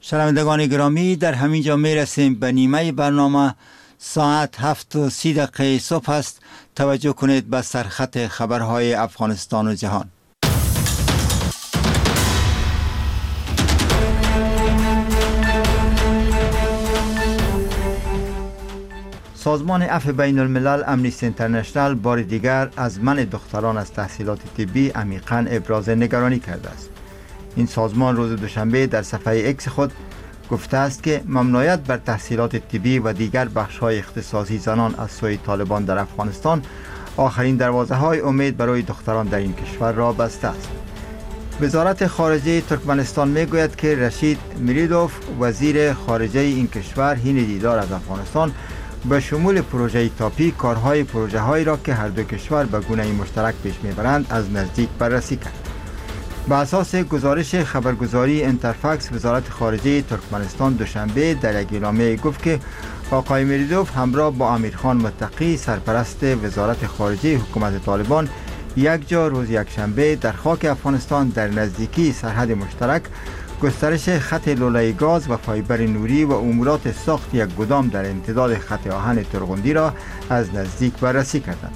شنوندگان گرامی، در همینجا میرسیم به نیمه برنامه. ساعت 7:30 صبح است. توجه کنید به سرخط خبرهای افغانستان و جهان. سازمان عفو بین الملل امنیستی اینترنشنال بار دیگر از منع دختران از تحصیلات طبی عمیقاً ابراز نگرانی کرده است. این سازمان روز دوشنبه در صفحه ایکس خود گفته است که ممنوعیت بر تحصیلات طبی و دیگر بخش‌های اختصاصی زنان از سوی طالبان در افغانستان آخرین دروازه‌های امید برای دختران در این کشور را بسته است. وزارت خارجه ترکمنستان میگوید که رشید میریدوف وزیر خارجه این کشور حین دیدار از افغانستان به شمول پروژه تاپی کارهای پروژه‌هایی را که هر دو کشور به گونه مشترک پیش میبرند از نزدیک بررسی کرد. به اساس گزارش خبرگزاری انترفکس، وزارت خارجه ترکمنستان دوشنبه در یک اعلامیه گفت که آقای میریدوف همراه با امیرخان متقی سرپرست وزارت خارجه حکومت طالبان یک جا روز یکشنبه در خاک افغانستان در نزدیکی سرحد مشترک گسترش خط لوله گاز و فایبر نوری و امورات ساخت یک گدام در امتداد خط آهن ترغندی را از نزدیک بررسی کردند.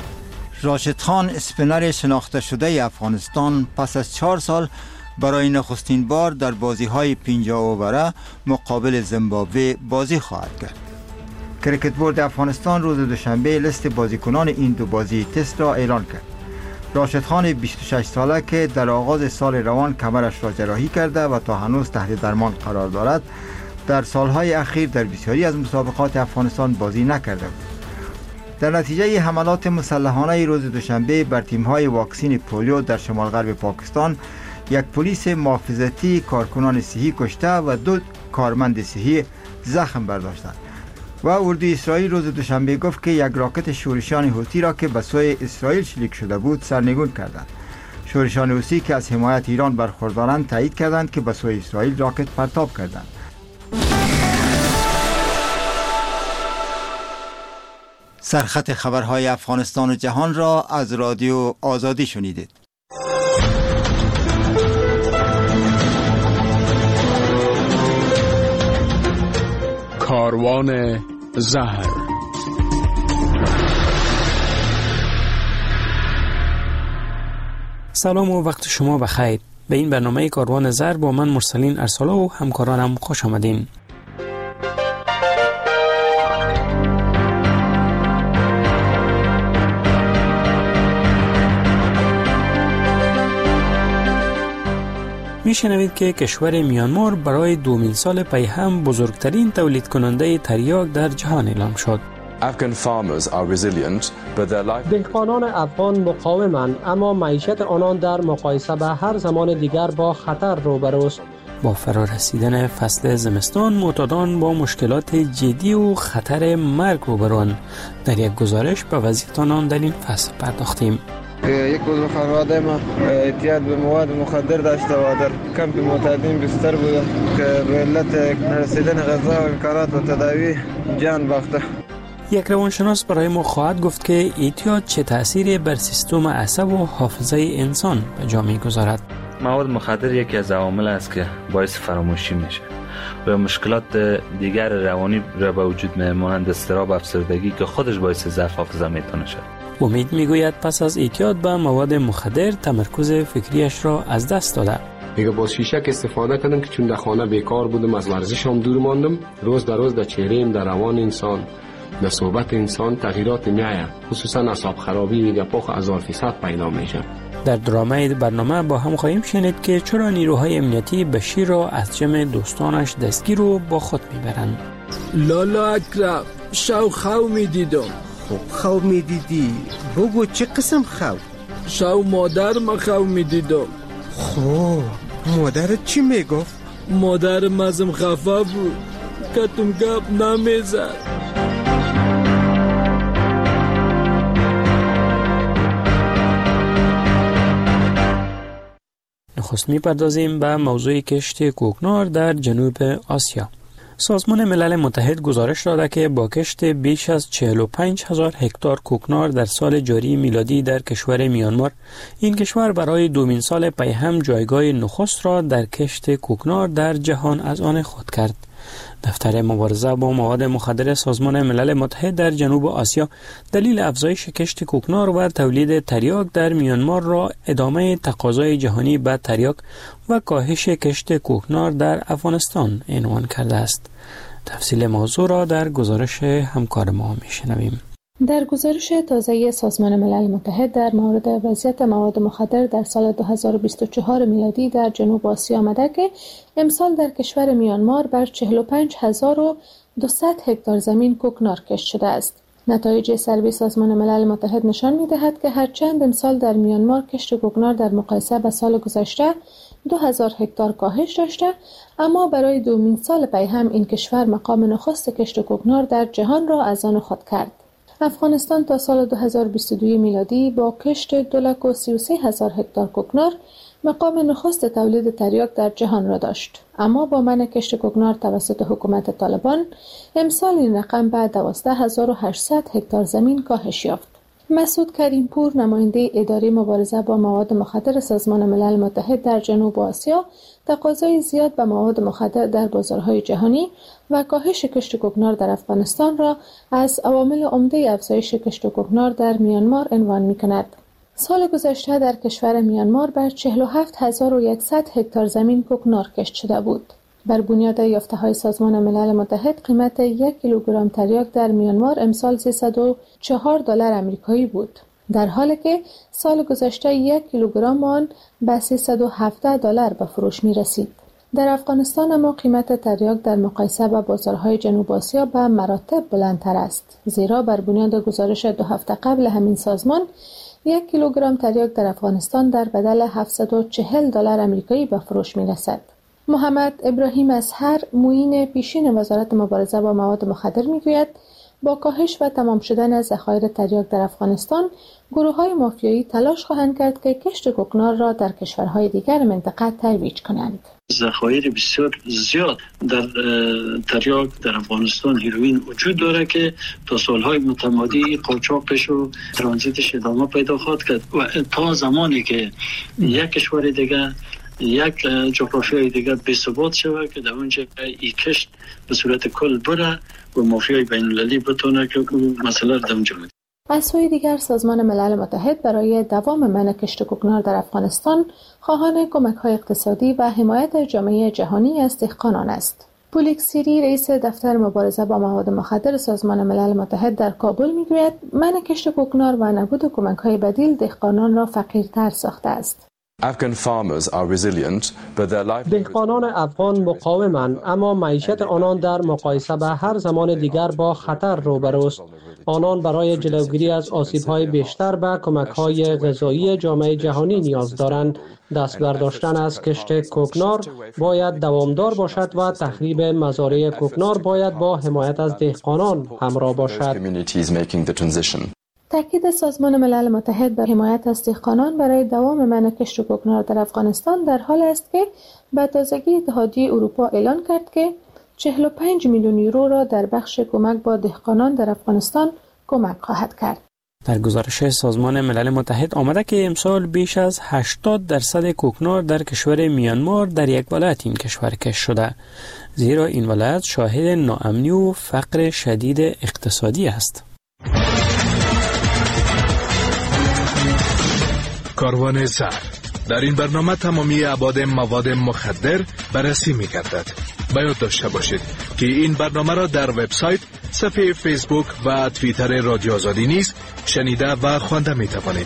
راشد خان، اسپینر شناخته شده افغانستان، پس از 4 سال برای نخستین بار در بازی‌های 50 اووره مقابل زیمبابوه بازی خواهد کرد. کریکت بورد افغانستان روز دوشنبه لیست بازیکنان این دو بازی تست را اعلان کرد. راشد خان 26 ساله که در آغاز سال روان کمرش را جراحی کرده و تا هنوز تحت درمان قرار دارد، در سالهای اخیر در بسیاری از مسابقات افغانستان بازی نکرده بود. در نتیجه حملات مسلحانه روز دوشنبه بر تیم‌های واکسین پولیو در شمال غرب پاکستان، یک پلیس محافظتی کارکنان صحی کشته و 2 کارمند صحی زخم برداشتند. و اردوی اسرائیل روز دوشنبه گفت که یک راکت شورشیان حوثی را که به سوی اسرائیل شلیک شده بود سرنگون کردند. شورشیان حوثی که از حمایت ایران برخوردارند تایید کردند که به سوی اسرائیل راکت پرتاب کردند. سرخط خبرهای افغانستان و جهان را از رادیو آزادی شنیدید. کاروان زهر. سلام و وقت شما بخیر. به این برنامه کاروان زهر با من مرسلین ارسالا و همکارانم خوش آمدین. میشنوید که کشور میانمار برای 2000 سال پی هم بزرگترین تولید کننده تریاک در جهان اعلام شد. دهقانان افغان مقاومند، اما معیشت آنان در مقایسه به هر زمان دیگر با خطر روبروست. با فرارسیدن فصل زمستان معتادان با مشکلات جدی و خطر مرگ روبروند. در یک گزارش به وضعیت آنان در این فصل پرداختیم. یک عضو خانواده ما اعتیاد به مواد مخدر داشته و در کمپ معتادین بستر بوده که به علت نرسیدن غذا و امکانات و تداوی جان باخته. یک روانشناس برای ما خواهد گفت که اعتیاد چه تأثیری بر سیستم عصب و حافظه انسان به جا می‌گذارد. مواد مخدر یکی از عوامل است که باعث فراموشی میشه و مشکلات دیگر روانی را به وجود می‌آورند، اضطراب، افسردگی که خودش باعث ضعف حافظه میتونه شد. امید میگوید پس از اعتیاد به مواد مخدر تمرکز فکریش را از دست داده. میگه با شیشک استفاده کردم که چون در خانه بیکار بودم، از ورزشم دور ماندم، روز در روز در چهره، در روان انسان، در صحبت انسان تغییرات میآید، خصوصا اعصاب خرابی و گپاخ 1000% پیدا میشه. در درامه برنامه با هم خواهیم شنید که چرا نیروهای امنیتی بشیر را از جمع دوستانش دستگیر و با خود میبرند. لالا اکرم، شو خو میدیدم. خو میدیدی؟ بگو چه قسم خو؟ شو مادر ما خو میدیدم. خب مادرت چی میگفت؟ مادرم ازم خفه بود، کتم گپ نمیزد. نخست میپردازیم به موضوع کشت کوکنار در جنوب آسیا. سازمان ملل متحد گزارش داده که با کشت بیش از 45,000 هکتار کوکنار در سال جاری میلادی در کشور میانمار، این کشور برای دومین سال پی هم جایگاه نخست را در کشت کوکنار در جهان از آن خود کرد. دفتر مبارزه با مواد مخدر سازمان ملل متحد در جنوب آسیا دلیل افزایش کشت کوکنار و تولید تریاک در میانمار را ادامه تقاضای جهانی به تریاک و کاهش کشت کوکنار در افغانستان عنوان کرده است. تفصیل موضوع را در گزارش همکار ما میشنویم. در گزارش تازه سازمان ملل متحد در مورد وضعیت مواد مخدر در سال 2024 میلادی در جنوب آسیا آمده که امسال در کشور میانمار بر 45,200 هکتار زمین کوکنار کشت شده است. نتایج سروی سازمان ملل متحد نشان می‌دهد که هرچند امسال در میانمار کشت کوکنار در مقایسه با سال گذشته 2000 هکتار کاهش داشته، اما برای دومین سال پی هم این کشور مقام نخست کشت کوکنار در جهان را از آن خود کرد. افغانستان تا سال 2022 میلادی با کشت 233,000 هکتار کوکنار مقام نخست تولید تریاک در جهان را داشت، اما با منع کشت کوکنار توسط حکومت طالبان امسال این رقم به 12,800 هکتار زمین کاهش یافت. مسعود کریمپور، نماینده اداره مبارزه با مواد مخدر سازمان ملل متحد در جنوب آسیا، تقاضای زیاد به مواد مخدر در بازارهای جهانی و کاهش کشت کوکنار در افغانستان را از عوامل عمده افزایش کشت کوکنار در میانمار عنوان می‌کند. سال گذشته در کشور میانمار بر 47,100 هکتار زمین کوکنار کشت شده بود. بر بنیاد یافته‌های سازمان ملل متحد قیمت 1 کیلوگرم تریاک در میانمار امسال $304 آمریکایی بود، در حالی که سال گذشته 1 کیلوگرم آن به $317 به فروش می رسید. در افغانستان اما قیمت تریاک در مقایسه با بازارهای جنوب آسیا به مراتب بلندتر است، زیرا بر بنیاد گزارش 2 هفته قبل همین سازمان 1 کیلوگرم تریاک در افغانستان در بدل $740 آمریکایی به فروش می رسد. محمد ابراهیم اصهر، معین پیشین وزارت مبارزه با مواد مخدر میگوید با کاهش و تمام شدن ذخایر تریاک در افغانستان، گروه‌های مافیایی تلاش خواهند کرد که کشت کوکنار را در کشورهای دیگر منطقه ترویج کنند. ذخایر بسیار زیاد در تریاک در افغانستان هیروئین وجود داره که تا سالهای متمادی قاچاقش و ترانزیتش ادامه پیدا خواهد کرد و تا زمانی که یک کشور دیگر یک جغرافیای دیگر بی ثبات شود که در اونجا این کشت به صورت کل بره و مافیای بین المللی بتونه که مسئله را در اونجا بده. از سوی دیگر سازمان ملل متحد برای دوام منع کشت کوکنار در افغانستان خواهان کمک‌های اقتصادی و حمایت جامعه جهانی از دهقانان است. پولیک سیری، رئیس دفتر مبارزه با مواد مخدر سازمان ملل متحد در کابل میگوید منع کشت کوکنار و نبود کمک‌های بدیل دهقانان را فقیرتر ساخته است. دهقانان افغان مقاومند، اما معیشت آنان در مقایسه به هر زمان دیگر با خطر روبروست. آنان برای جلوگیری از آسیب‌های بیشتر به کمک‌های غذایی جامعه جهانی نیاز دارند. دست برداشتن از کشت کوکنار باید دوامدار باشد و تخریب مزارع کوکنار باید با حمایت از دهقانان همراه باشد. تاکید سازمان ملل متحد بر حمایت از دهقانان برای دوام منع کشت کوکنار در افغانستان در حال است که به تازگی اتحادیه اروپا اعلان کرد که 45 میلیون یورو را در بخش کمک با دهقانان در افغانستان کمک خواهد کرد. در گزارش سازمان ملل متحد آمده که امسال بیش از 80% کوکنار در کشور میانمار در یک ولایت این کشور کشت شده، زیرا این ولایت شاهد ناامنی و فقر شدید اقتصادی است. کاروان زهر در این برنامه تمامی ابعاد مواد مخدر بررسی می‌گردد. باید داشته باشید که این برنامه را در وبسایت، صفحه فیسبوک و توییتر رادیو آزادی نیز شنیده و خوانده می‌توانید.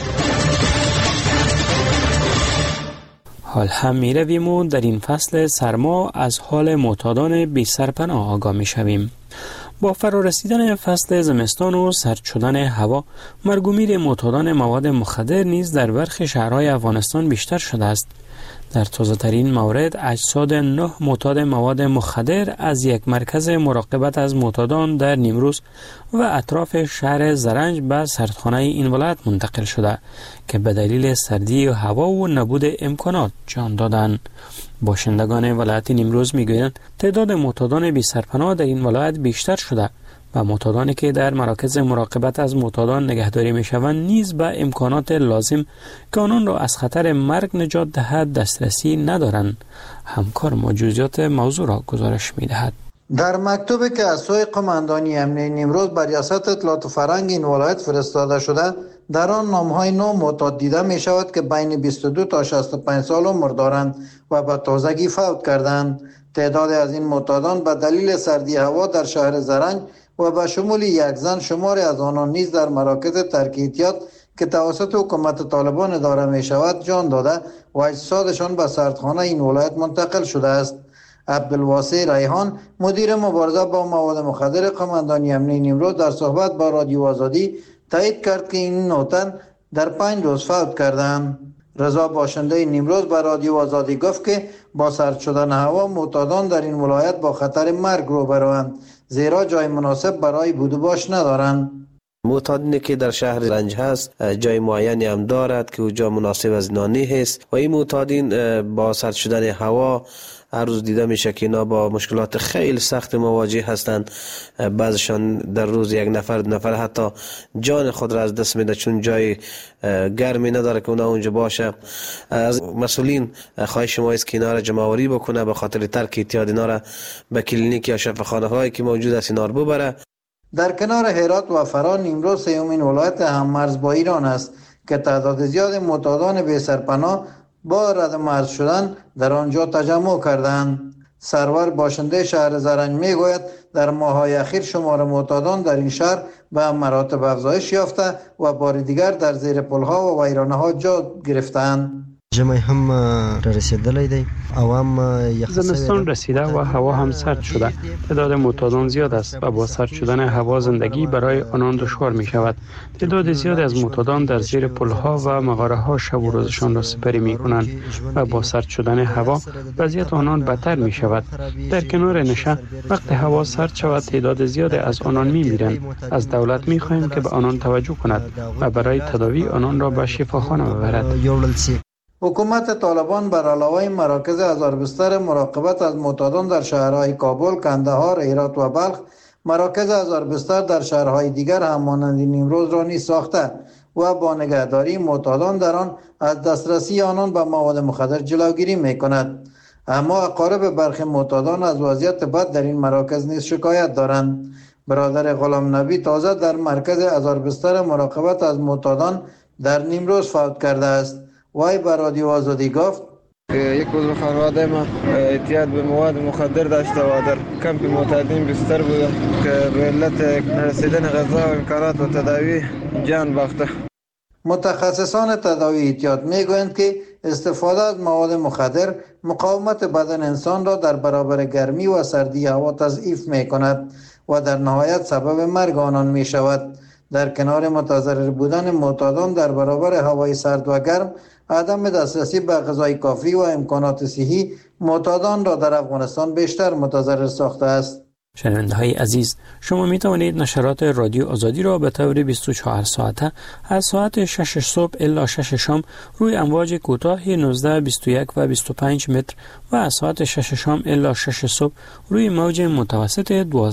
حال هم می‌رویم و در این فصل سرما از حال معتادان بی سرپناه آگاه می‌شویم. با فرارسیدن فصل زمستان و سرد شدن هوا، مرگ و میر معتادان مواد مخدر نیز در برخی شهرهای افغانستان بیشتر شده است. در تازه ترین مورد اجساد 9 معتاد مواد مخدر از یک مرکز مراقبت از معتادان در نیمروز و اطراف شهر زرنج به سردخانه این ولایت منتقل شده که به دلیل سردی هوا و نبود امکانات جان دادند. باشندگان ولایت نیمروز میگویند تعداد معتادان بی سرپناه در این ولایت بیشتر شده و معتادانی که در مراکز مراقبت از معتادان نگهداری میشوند نیز به امکانات لازم که آنان را از خطر مرگ نجات دهد دسترسی ندارند. همکار ما جزئیات موضوع را گزارش میدهد. در مکتوبی که از سوی قماندانی امنیه نیمروز بر ریاست اطلاعات و فرهنگ این ولایت فرستاده شده، در آن نامهای 9 معتاد دیده می شود که بین 22 تا 65 سال عمر دارند و به تازگی فوت کردند. تعدادی از این معتادان به دلیل سردی هوا در شهر زرنج و به شمول یک زن شماری از آنان نیز در مراکز ترک احتیاط که توسط حکومت طالبان اداره می شود جان داده و اجسادشان به سردخانه این ولایت منتقل شده است. عبدالواسع ریحان مدیر مبارزه با مواد مخدر قماندانی امنیه نیمروز در صحبت با رادیو آزادی تایید کرد که این 9 تن در 5 روز فوت کردند. رضا باشنده نیمروز به رادیو آزادی گفت که با سرد شدن هوا معتادان در این ولایت با خطر مرگ روبروند، زیرا جای مناسب برای بود و باش ندارند. معتادینی که در شهر زرنج هست جای معینی هم دارد که جا مناسب از نانی هست و این معتادین با سرد شدن هوا هر روز دیده میشه که اینا با مشکلات خیلی سخت مواجه هستند. بعضشان در روز یک نفر دو نفر حتی جان خود را از دست میده چون جای گرمی نداره که اونا اونجا باشه. از مسئولین خواهش ما است که اینا را جمع‌آوری بکنه به خاطر ترک اعتیاد اینا را به کلینیک یا شفاخانه هایی که موجود است اینا رو ببره. در کنار هرات و فرا نیمروز سومین ولایت هم مرز با ایران است که تعداد زیاد معتادان بی سرپناه با رد مرز شدن در آنجا تجمع کردند. سرور باشنده شهر زرنج میگوید در ماه‌های اخیر شمار معتادان در این شهر به مراتب افزایش یافته و بار دیگر در زیر پل‌ها و ویرانه‌ها جا گرفتند. ژمی هم رسیدلی دی زمستان رسیده و هوا هم سرد شده. تعداد معتادان زیاد است و با سرد شدن هوا زندگی برای آنان دشوار می شود. تعداد زیاد از معتادان در زیر پلها و مغاره ها شب و روزشان را سپری می کنند و با سرد شدن هوا وضعیت آنان بدتر می شود. در کنار نشه وقت هوا سرد شود تعداد زیاد از آنان می میرند. از دولت می خواهیم که به آنان توجه کند و برای تداوی آنان را به شفاخانه ببرد. حکومت طالبان بر علاوه مراکز هزار بستر مراقبت از معتادان در شهرهای کابل، کندهار، هرات و بلخ، مراکز هزار بستر در شهرهای دیگر هم مانند نیمروز را نیز ساخته و با نگهداری معتادان در آن از دسترسی آنان به مواد مخدر جلوگیری می‌کند. اما اقارب برخی معتادان از وضعیت بد در این مراکز نیز شکایت دارند. برادر غلام نبی تازه در مرکز هزار بستر مراقبت از معتادان در نیمروز فوت کرده است. وای بر رادیو آزادی گفت یک عضو خانواده ما اعتیاد به مواد مخدر داشته و در کمپ معتادین بستر بوده که به علت نرسیدن غذا و امکانات و تداوی جان باخته. متخصصان تداوی اعتیاد میگویند که استفاده از مواد مخدر مقاومت بدن انسان را در برابر گرمی و سردی هوا تضعیف میکند و در نهایت سبب مرگ آنان میشود. در کنار متضرر بودن معتادان در برابر هوای سرد و گرم، عدم دسترسی به غذای کافی و امکانات صحی معتادان را در افغانستان بیشتر متضرر ساخته است. شنونده های عزیز، شما می توانید نشرات رادیو آزادی را به طور 24 ساعته از ساعت 6 صبح الی 6 شام روی امواج کوتاه 19, 21 و 25 متر و از ساعت 6 شام الی 6 صبح روی موج متوسط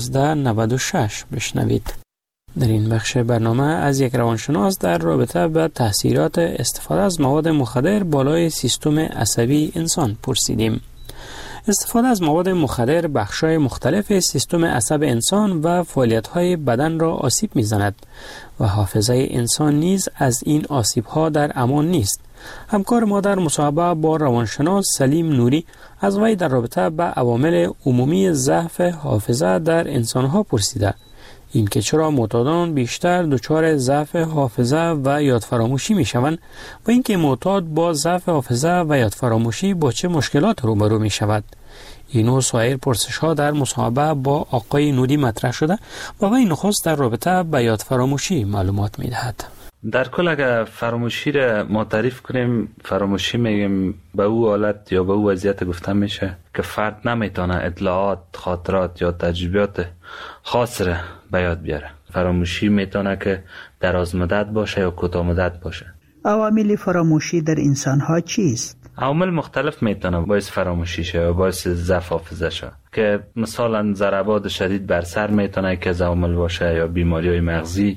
1296 بشنوید. در این بخش برنامه از یک روانشناس در رابطه با تاثیرات استفاده از مواد مخدر بالای سیستم عصبی انسان پرسیدیم. استفاده از مواد مخدر بخش‌های مختلف سیستم عصب انسان و فعالیت‌های بدن را آسیب می‌زند و حافظه انسان نیز از این آسیب‌ها در امان نیست. همکار ما در مصاحبه با روانشناس سلیم نوری از وی در رابطه با عوامل عمومی ضعف حافظه در انسان‌ها پرسیده. این که چرا معتادان بیشتر دچار ضعف حافظه و یادفراموشی میشوند و اینکه معتاد با ضعف حافظه و یادفراموشی با چه مشکلات روبرو می شود. اینو سایر پرسش ها در مصاحبه با آقای نوری مطرح شده و وی نخست در رابطه به یاد فراموشی معلومات میدهد. در کل اگر فراموشی را ما تعریف کنیم، فراموشی میگیم به او حالت یا به او وضعیت گفته میشه که فرد نمیتونه اطلاعات، خاطرات یا تجربیات خاص را به یاد بیاره. فراموشی میتونه که دراز مدت باشه یا کوتاه مدت باشه. عوامل فراموشی در انسان ها چیست؟ عوامل مختلف میتونه باعث فراموشی شه و باعث ضعف حافظه شه، که مثلا ضربات شدید بر سر میتونه که از عوامل باشه، یا بیماری‌های مغزی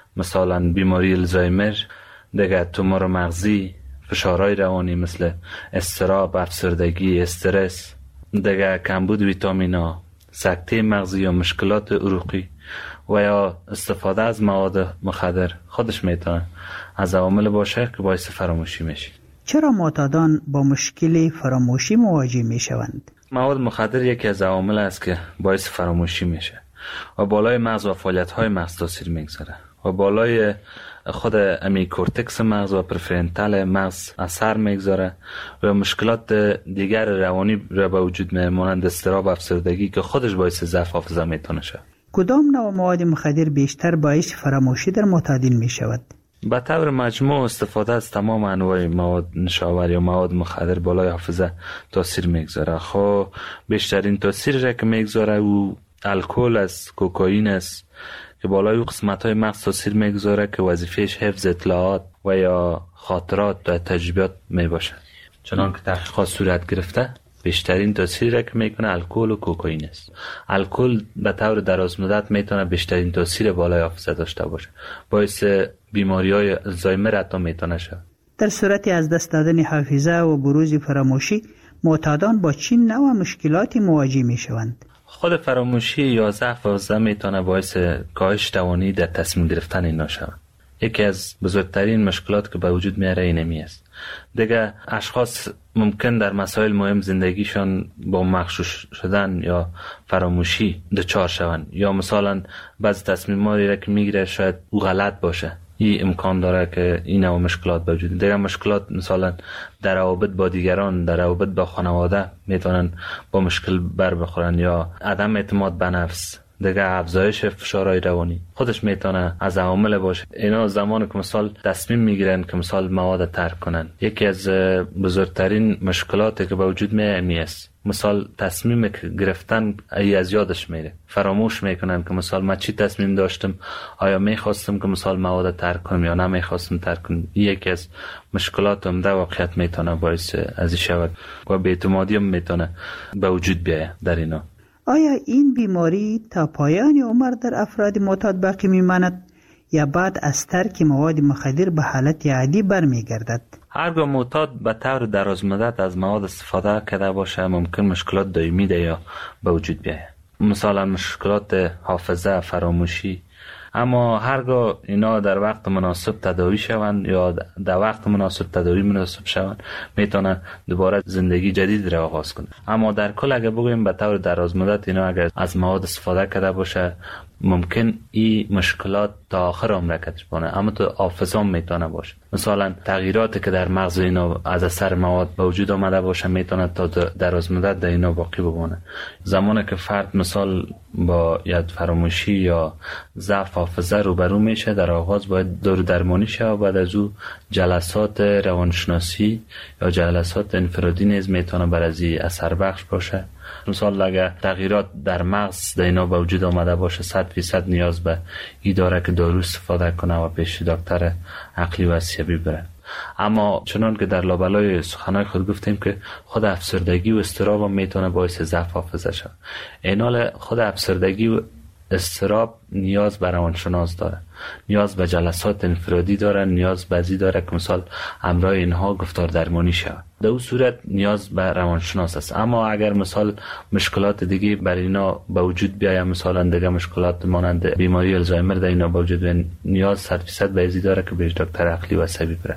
مثلا بیماری الزایمر، دیگه تومور مغزی، فشارهای روانی مثل اضطراب، افسردگی، استرس، دیگه کمبود ویتامینا، سکته مغزی یا مشکلات عروقی و یا استفاده از مواد مخدر خودش میتونه از عوامل باشه که باعث فراموشی میشه. چرا معتادان با مشکل فراموشی مواجه میشوند؟ مواد مخدر یکی از عوامل است که باعث فراموشی میشه و بالای مغز و فعالیت‌های مغز تاثیر میگذاره و بالای خود امی کورتکس مغز و پرفرنتال مغز اثر میگذاره و مشکلات دیگر روانی را به وجود میاره، مانند اضطراب و افسردگی که خودش باعث ضعف حافظه میتونه شه. کدام نوع مواد مخدر بیشتر باعث فراموشی در معتادین میشود؟ به طور مجموع استفاده از تمام انواع مواد نشاور یا مواد مخدر بالای حافظه تاثیر میگذاره. خب بیشترین تاثیر را که میگذاره او الکل است، کوکائین است که بالای او قسمت‌های مغز تاثیر میگذاره که وظیفهش حفظ اطلاعات و یا خاطرات و تجربیات میباشه. چنان که تحقیقات صورت گرفته بیشترین تاثیر را که میکنه الکل و کوکائین است. الکل به طور دراز مدت میتونه بیشترین تاثیر بالای حافظه داشته باشه، باعث بیماری‌های الزایمر حتی میتونه شه. در صورت از دست دادن حافظه و بروز فراموشی معتادان با چه نوع مشکلاتی مواجه میشوند؟ خود فراموشی یا ضعف حافظه میتونه باعث کاهش توانایی در تصمیم گرفتن اینا شود. یکی از بزرگترین مشکلات که به وجود میاره اینمی است. دیگه اشخاص ممکن در مسائل مهم زندگیشان با مغشوش شدن یا فراموشی دچار شوند، یا مثلا بعضی تصمیماتی را که میگیره شاید او غلط باشه. این امکان داره که این نوع مشکلات به وجود. دیگه مشکلات مثلا در روابط با دیگران، در روابط با خانواده میتونن با مشکل بر بخورن، یا عدم اعتماد به نفس، دیگه افزایش فشارهای روانی خودش میتونه از عوامل باشه. اینا زمانی که مثلا تصمیم میگیرن که مثلا مواد ترک کنن، یکی از بزرگترین مشکلاتی که به وجود میاد است. مثلا تصمیم گرفتن از یادش میره، فراموش میکنن که مثلا من چی تصمیم داشتم، آیا میخواستم که مثلا مواد ترک کنم یا نمیخواستم ترک کنم. یکی از مشکلات عمده واقعیت میتونه باعث از این شود و بی‌اعتمادی هم میتونه به وجود بیاید در اینا. آیا این بیماری تا پایان عمر در افراد معتاد باقی میماند یا بعد از ترک مواد مخدر به حالت عادی برمیگردد؟ هرگاه معتاد به طور دراز مدت از مواد استفاده کرده باشه ممکن مشکلات دائمی ده یا به وجود بیاید، مثلا مشکلات حافظه، فراموشی. اما هرگاه اینا در وقت مناسب تداوی شوند یا در وقت مناسب تداوی مناسب شوند میتونه دوباره زندگی جدید را آغاز کنه. اما در کل اگه بگویم به طور دراز مدت اینا اگر از مواد استفاده کرده باشه ممکن این مشکلات تا آخر عمر کشف کنه، اما تو حافظه میتونه باشه. مثلا تغییراتی که در مغز اینا از اثر مواد به وجود آمده باشه میتونه تا دراز مدت در اینا باقی بمونه. زمانی که فرد مثلا با یاد فراموشی یا ضعف حافظه روبرو میشه در آغاز باید دارو درمانی شه و بعد از او جلسات روانشناسی یا جلسات انفرادی نیز میتونه بر از این اثر بخش باشه. مثلا اگر تغییرات در مغز در اینا به وجود آمده باشه 100% نیاز به این داره که دارو استفاده کنه و پیش دکتر عقلی و عصبی بره. اما چنان که در لابلای سخنهای خود گفتیم که خود افسردگی و اضطراب هم میتونه باعث ضعف حافظه شه. اینال خود افسردگی و اضطراب نیاز به روانشناس داره، نیاز به جلسات انفرادی داره، نیاز به ازی داره که مثلا همراه اینها گفتار درمانی شود. در اون صورت نیاز به روانشناس است. اما اگر مثلا مشکلات دیگه بر اینا به وجود بیاید، مثلا دیگه مشکلات مانند بیماری الزایمر در اینا به وجود بیاید، نیاز 100% به ازی داره که به دکتر عقلی و عصبی بره.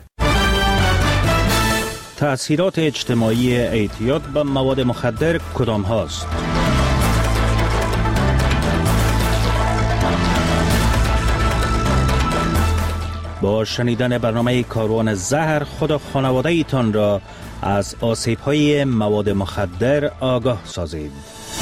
تأثیرات اجتماعی اعتیاد به مواد مخدر کدام هاست؟ با شنیدن برنامه کاروان زهر خدا خانواده ایتان را از آسیب‌های مواد مخدر آگاه سازید.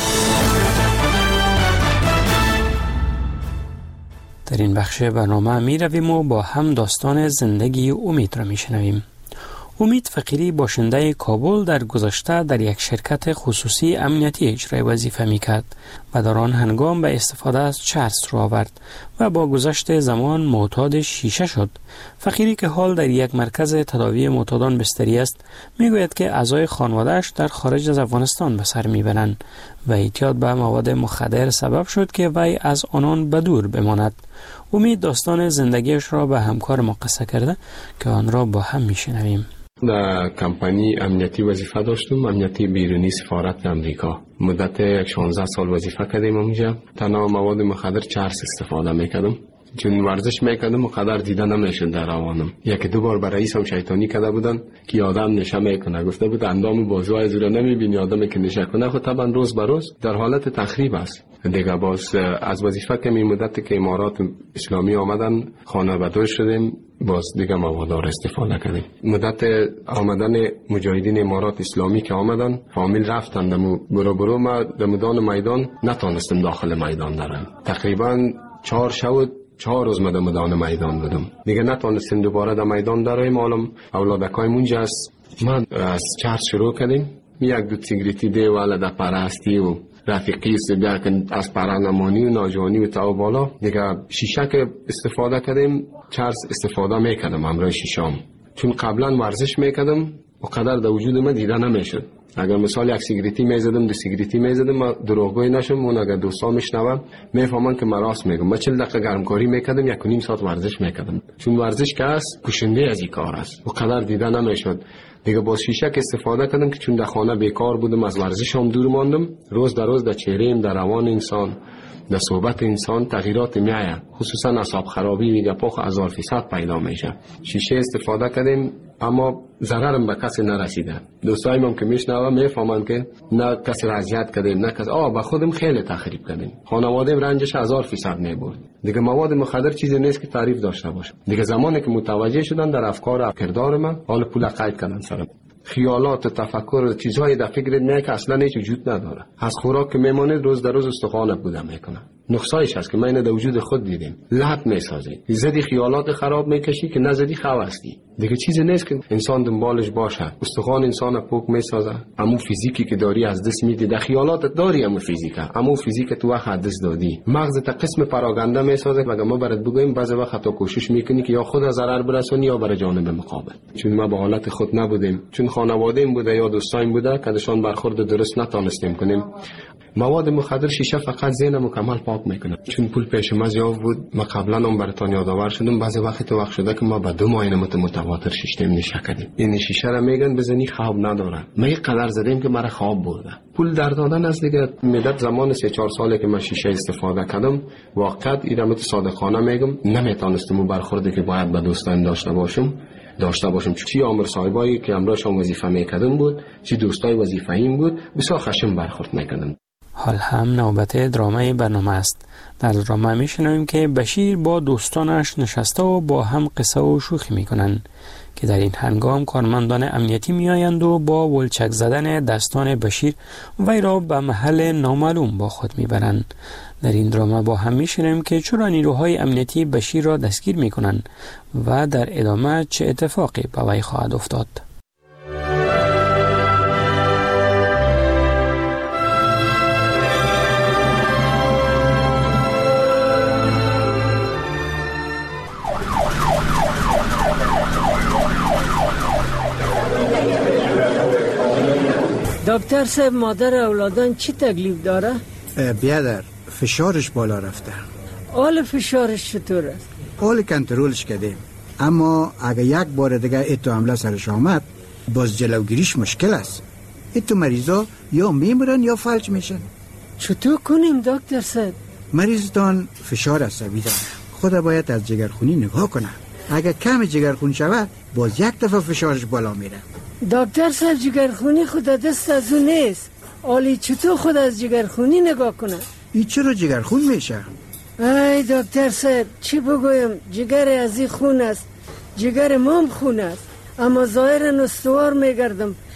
در این بخش برنامه می رویم و با هم داستان زندگی امید را می شنویم. امید فقیری باشنده کابل در گذشته در یک شرکت خصوصی امنیتی اجرای وظیفه می کرد و در آن هنگام به استفاده از چرس را آورد و با گذشت زمان معتاد شیشه شد. فقیری که حال در یک مرکز تداوی معتادان بستری است می گوید که اعضای خانواده‌اش در خارج از افغانستان به سر می برند و اعتیاد به مواد مخدر سبب شد که وی از آنان به دور بماند. امید داستان زندگیش را به همکار ما قصه کرده که آن را با هم می شنویم. در کمپانی امنیتی وظیفه داشتم، امنیتی بیرونی سفارت امریکا. مدت 16 سال وظیفه کردیم اونجا. تنها مواد مخدر چرس استفاده میکردم. چون ورزش میکردم مقدر دیده نمیشد در روانم. یکی دو بار برای رئیسم شیطانی کرده بودن که آدم نشه میکنه. گفته بود اندام بازوهای زور نمیبینی آدمی که نشه کنه. خود طبعا روز به روز در حالت تخریب است. دیگه باز از وظیفه که می مدت که امارات اسلامی آمدن خانه بدر شدیم، باز دیگه مواد استفاده کردیم. مدت آمدن مجاهدین امارات اسلامی که آمدن فامیل رفتن برو ما در میدان نتونستم داخل میدان درم. تقریبا 4 شب 4 روز در میدان میدان بودم. دیگه نتونستیم دوباره در میدان دریم. معلوم اولادکای مونجا است. ما از چرس شروع کردیم. یک دو سیگریتی دی والا در پرستی و رفیقی است که از پرانمانی و ناجوانی و تا بالا دیگه شیشه که استفاده کردیم چرس استفاده میکردم همراه شیشام. چون قبلا ورزش میکردم و قدر در وجود من دیده نمیشد. اگر مثال یک سیگریتی میزدم دو سیگریتی میزدم ما دروغگویی نشم. اون اگر دوستا میشنون میفهمن که من راست میگم. من 40 دقیقه گرمکاری میکردم 1.5 ساعت ورزش میکردم. چون ورزش که است کشنده از این کار است و قدر دیده نمیشد. دیگه با شیشه که استفاده کردم که چون در خانه بیکار بودم از ورزشم دور ماندم. روز در روز در چهره‌ام در روان انسان در صحبت انسان تغییرات میآید. خصوصا اعصاب خرابی و گپاخ 1000% پیدا میشه. شیشه استفاده کردیم اما ضررم به کسی نرسیده. دوستایم هم که میشنوم میفهمن که نه کسی را اذیت کردیم نه کسی به خودم خیلی تخریب کردیم. خانواده‌ام رنجش 1000% میبرد. دیگه مواد مخدر چیزی نیست که تعریف داشته باشه. دیگه زمانی که متوجه شدن در افکار و کردار من حال پول قید کردن سرم. خیالات و تفکر چیزهای در فکر نه که اصلا هیچ وجود نداره. از خوراک که میمانید روز در روز استخوان بوده میکنه. نقصایش هست که ما اینو در وجود خود دیدیم. لحت میسازی. زدی خیالات خراب میکشی که نزدی خواستی. دیگه چیزی نیست که انسان دنبالش باشه. استخوان انسان پوک میسازه. امو فیزیکی که داری از دست میدی. در خیالات داری امو فیزیکه. امو فیزیک تو وقت از دست دادی. مغزت قسم پراگنده میسازه. مگه ما برات بگویم بعضی وقت تو کوشش میکنی که یا خود از ضرر برسونی یا برای جانب مقابل. چون ما به حالت خود نبودیم. چون خانواده‌ام بوده یا دوستایم بوده که دشان برخورد درست نتونستیم کنیم. مواد مخدر شیشه فقط ذهن مکمل پاک میکنه. چون پول پیش ما زیاد بود. ما قبلا هم براتون یادآور شدم بعضی وقت وقت شده که ما به 2 ماه متواتر شیشه نشه کردیم. این شیشه را میگن بزنی خواب نداره. ما یک قدر زدیم که مرا خواب برده. پول در دادن از دیگه مدت زمان 3-4 ساله که من شیشه استفاده کردم واقعا ایرم صادقانه میگم نمیتونستم برخوردی که باید به دوستان داشته باشم. چی عامر صاحبایی که همراهشون وظیفه میکردم بود چی دوستای وظیفه‌ایم بود بسیار خشم برخورد میکردم. حال هم نوبت درامای برنامه است. در درامه میشنویم که بشیر با دوستانش نشسته و با هم قصه و شوخی میکنند که در این هنگام کارمندان امنیتی میآیند و با ولچک زدن دستان بشیر وی را به محل نامعلوم با خود میبرند. در این درامه با هم میشنویم که چرا نیروهای امنیتی بشیر را دستگیر میکنند و در ادامه چه اتفاقی به وی خواهد افتاد. دکتر صاحب مادر اولادان چی تکلیف داره؟ بیادر فشارش بالا رفته. حال فشارش چطور است؟ حال کنترلش کردیم اما اگه یک بار دیگه ایتو حمله سرش آمد باز جلوگیریش مشکل است. ایتو مریضا یا میمرن یا فلج میشن. چطور کنیم دکتر صاحب؟ مریضتان فشار عصبی داره. خدا باید از جگرخونی نگاه کنه. اگه کم جگرخون شود باز یک دفعه فشارش بالا میره. دکتر صاحب جگرخونی خود دست از اون نیست. آلی چطور خود از جگرخونی نگاه کنه؟ ای چرا جگرخون میشه؟ ای دکتر صاحب چی بگویم جگر از این خون است. جگر مام خون است اما ظاهرا استوار میگردم.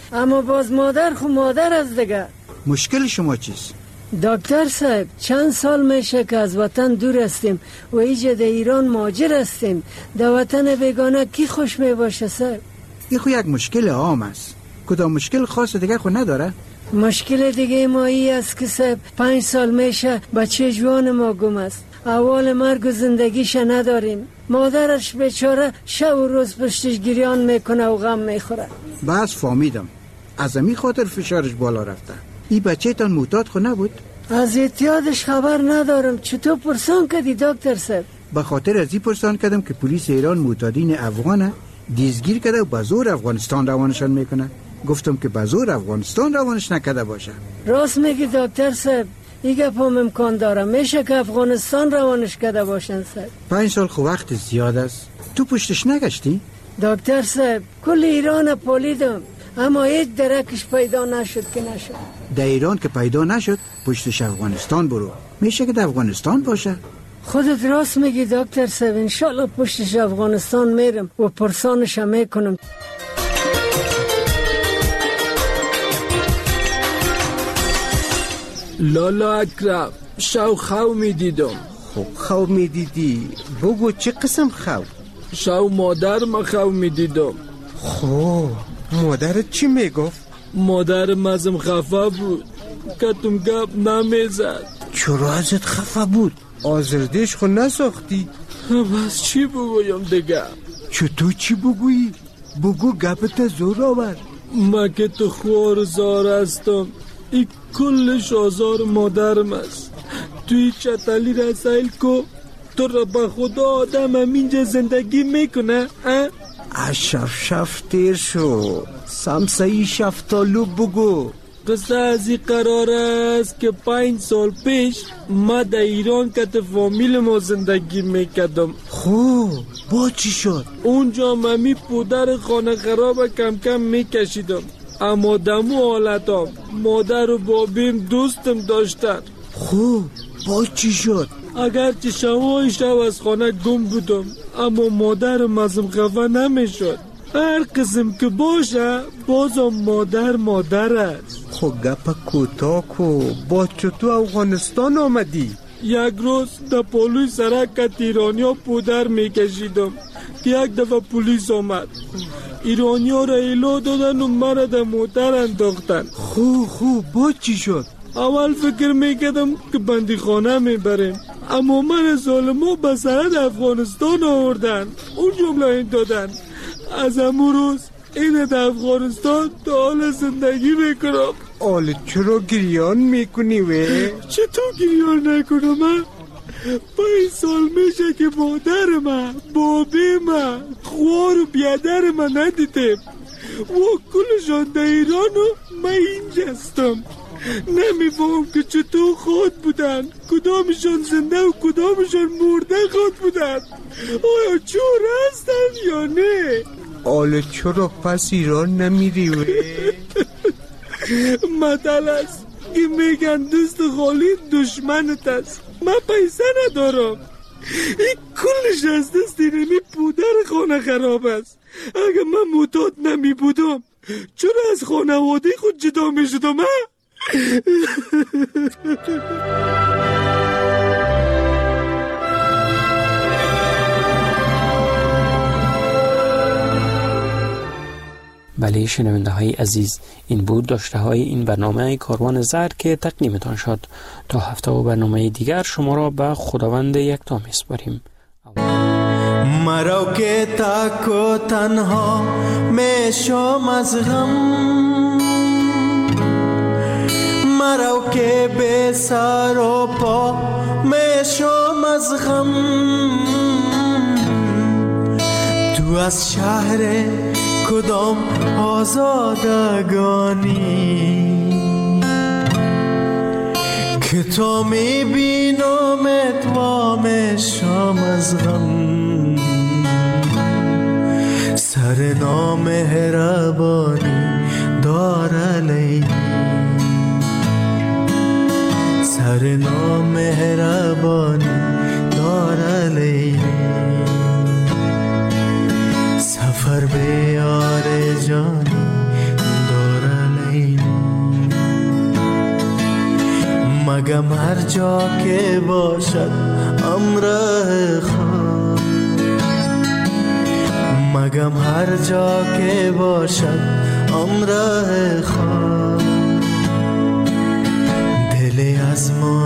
اما باز مادر خو مادر از دیگه. مشکل شما چیست؟ دکتر صاحب چند سال میشه که از وطن دور هستیم و اینجا در ایران مهاجر هستیم. در وطن بیگانه کی خوش می باشه صاحب؟ این خو یک مشکل عام است. کدام مشکل خاص دیگه خو نداره؟ مشکل دیگه ما ای است که صاحب 5 سال میشه بچه جوان ما گم است. اول مرگ و زندگیش نداریم. مادرش بیچاره شب و روز پشتش گریان میکنه و غم میخوره. بس فهمیدم. از امی خاطر فشارش بالا رفته. این بچه تان معتاد خو نبود؟ از اعتیادش خبر ندارم. چطور پرسان کردی دکتر صاحب؟ به خاطر از این پرسان کردم که پلیس ایران معتادین افغانه دیزگیر کرده و به زور افغانستان روانشان میکنه. گفتم که به زور افغانستان روانش نکرده باشه. راست میگی دکتر صاحب. این گپم امکان داره. میشه که افغانستان روانش کرده باشن صاحب. 5 سال خو وقت زیاد است. تو پشتش نگشتی؟ دکتر صاحب کل ایران پالیدم اما هیچ درکش پیدا نشد که نشد. در ایران که پیدا نشد پشتش افغانستان برو. میشه که در افغانستان باشه. خودت راست میگی دکتر صاحب. انشالله پشتش افغانستان میرم و پرسانش میکنم. لالا اکرم شو خو میدیدم. خب خو میدیدی بگو چه قسم خو؟ شو مادر ما خو میدیدم. خب مادرت چی میگفت؟ مادرم ازم خفه بود. کتم گپ نمیزد. چرا ازت خفه بود؟ آزردش خو نساختی؟ بس چی بگویم دیگه؟ چطور چی بگویی؟ بگو گپت زور آور. ما که تو خوارزار هستم. این کلش آزار مادرم است. توی چطلی رسایل کو تو را به خدا آدم همینجا زندگی میکنه. شف تیر شو. سمسایی شفتالو بگو. قصه از این قرار است که 5 سال پیش ما در ایران کت فامیل ما زندگی میکردم. خوب با چی شد؟ اونجا ممی پودر خانه خراب کم کم میکشیدم. اما دمو حالتام مادر و بابیم دوستم داشتن. خوب با چی شد؟ اگرچه شبای شب از خانه گم بودم اما مادرم ازم خفه نمیشد. هر قسم که باشه بازم مادر است. خب گپ کوتاه کو. با چطور افغانستان آمدی؟ یک روز در پالوی سرک ایرانیا پودر میکشیدم که یک دفعه پلیس آمد. ایرانیا را ایلا دادن و مرا در موتر انداختن. خوب با چی شد؟ اول فکر میکردم که بندی خانه میبریم اما من ظالما به سرحد افغانستان آوردن. اون جمله این دادن. از امون روز این در افغانستان تا حال زندگی میکنم. حالا چرا گریان میکنی وی؟ چطور گریان نکنم من؟ 5 سال میشه که مادر من بابی من خوار و بیادر من ندیدم و کلشان در ایران و من اینجا هستم. نمیفهم که چطور خود بودن. کدامشان زنده و کدامشان مرده خود بودن. آیا چور هستن یا نه؟ حالا چرا پس ایران نمیری وی؟ مطل است که میگن دوست خالی دشمنت است. من پیسه ندارم. این کلش از دست اینمی پودر خانه خراب است. اگه من معتاد نمی بودم چرا از خانواده خود جدا می شدم؟ بله شنونده های عزیز، این بود داشته های این برنامه کاروان زر که تقدیمتان شد. تا هفته و برنامه دیگر شما را به خداوند یکتا میسپاریم. مرا که تک و تنها میشم از غم، مرا که به سر و پا میشم از غم، تو از شهر کدام آزادگانی که تو میبینمت و میشم از غم، سر نامهربانی داره لیلی، سر نامهربانی داره لیلی، سفر به یار جانی داره مگم هر جا که باشد امره خود، مگم هر جا که باشد امره خود، دل از ما